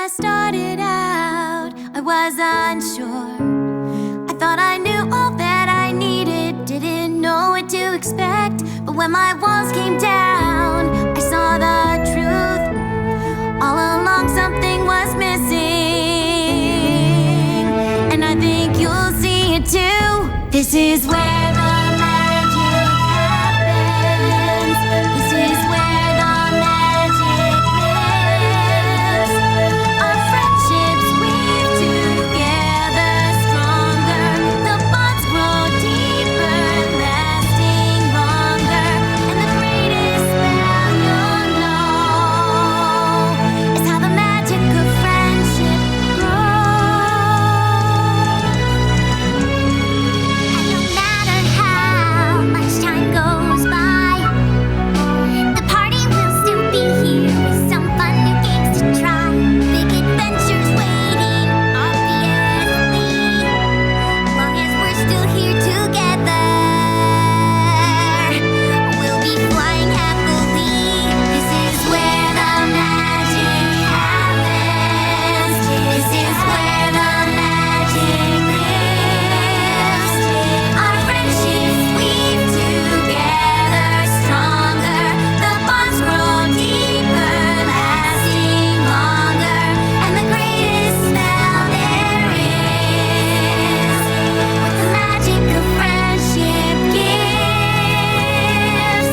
I started out, I was unsure. I thought I knew all that I needed, didn't know what to expect. But when my walls came down, I saw the truth. All along something was missing, and I think you'll see it too. This is where the magic happens. This is where the magic lives. Our friendships weave together stronger. The bonds grow deeper, lasting longer. And the greatest spell you'll know is how the magic of friendship grows. And no matter how much time goes by, the party will still be here with some fun new games to try. Big adventures waiting, obviously. Long as we're still here together, we'll be flying happily. This is where the magic happens. This is where the magic lives. Our friendships weave together stronger. The bonds grow deeper, lasting longer. And the greatest spell there is what the magic of friendship gives.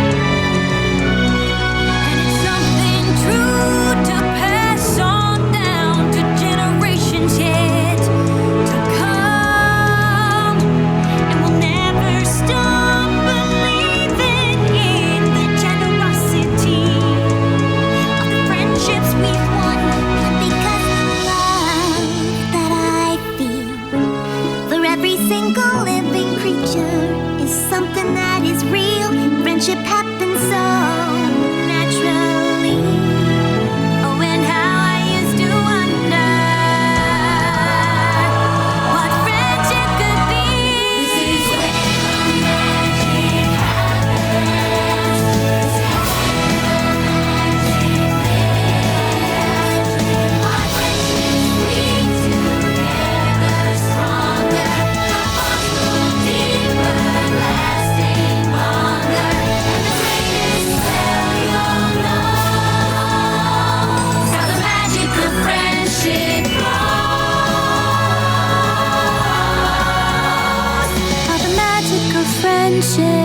And it's something true to pass on down to generations yet to come. And we'll never stop believing in the generosity of the friendships we've won. Because the love that I feel for every single living creature is something that is real. Friendship happens so naturally. Oh, and how I used to wonder what friendship could be. This is where the magic happens. Our friendships weave together stronger. The bonds grow deeper, lasting longer. And the greatest spell you'll know is how the magic of friendship grows. How the magic of friendship